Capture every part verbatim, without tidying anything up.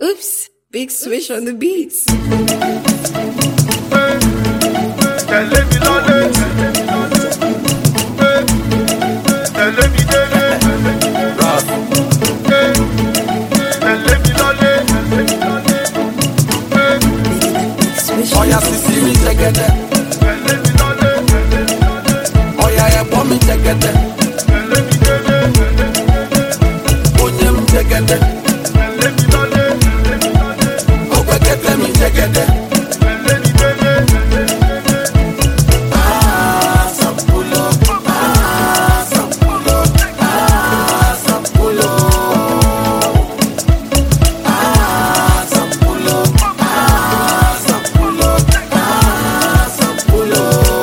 Oops, big switch on the beats. Oh yeah, see me together. Oh yeah, yeah, want me together. Oh yeah, me together. Oh, we get me together. Ah, some pull up. Ah, some pull up. Ah, some pull up. Ah, some pull up. Ah, some pull up. Ah, some pull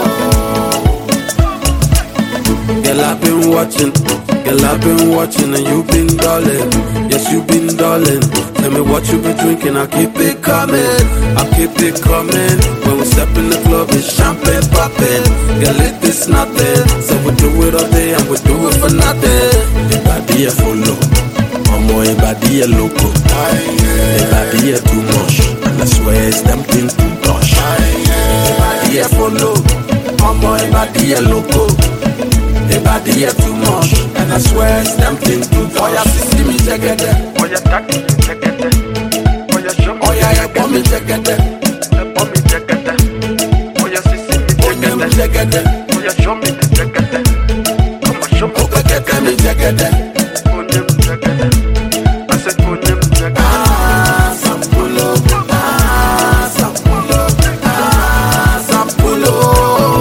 up. Girl, I've been watching. Girl, I've been watching and you've been darling. Yes, you've been darling. Tell me what you been drinking, I'll keep it coming. I'll keep it coming. When we step in the club, it's champagne popping. Girl, it is nothing. So we do it all day and we do it for nothing. The body is follow. Omo, the body is loco. The body is too much. And I swear it's tempting to touch. The body is follow. Omo, the body is loco. The body is too much, and I swear it's tempting to touch. Oh yeah, see me together. Oh yeah, that together. Oh yeah, show me. Oh yeah, yeah, want me together. Want me together. Oh yeah, see me together. Together. Oh yeah, show me together. Come on, show me. Oh, we get me together. Oh yeah, together. I said, oh yeah, together. Ah, some pull up. Ah, some pull up. Ah, some pull up.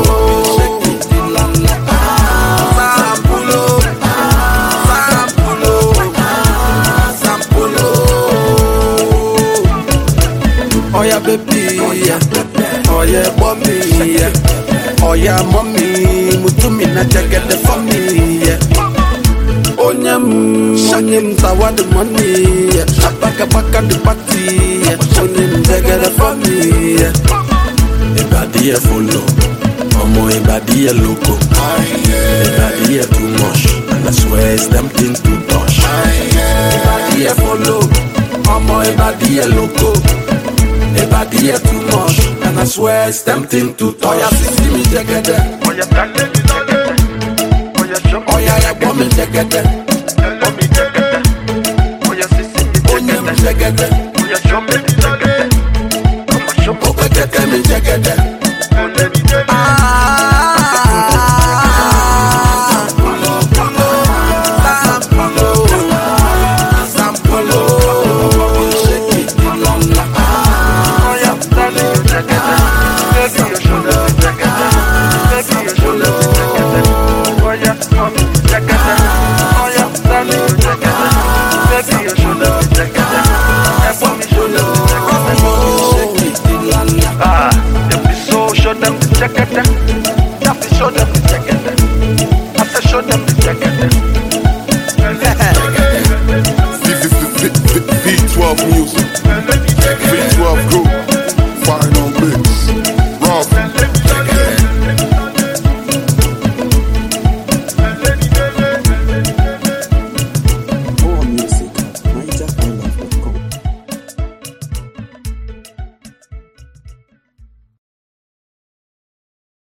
Oh yeah, baby, yeah. Oh yeah, mommy, yeah. Oh yeah, mommy, mutumi na jagede for me, yeah. Oh nyam, shanyam tawa the money, yeah. Abaka baka the party, yeah. Oh nyam jagede for me, yeah. The body is follow, omo the body is loco. The body is too much, and I swear it's tempting to touch. The body is follow, omo the body is loco. The body is too much, and I swear it's tempting to touch. Oh yeah, see me together. Oh yeah, that together. Oh yeah, show me. Oh yeah, yeah, want me together. Want me together. Oh yeah, see me Oh yeah, me together. together. Oh yeah, show me together. Come on, show me. Oh, we get me together. Oh yeah, me together. Ah. Show them the jacket. I said, show them the jacket.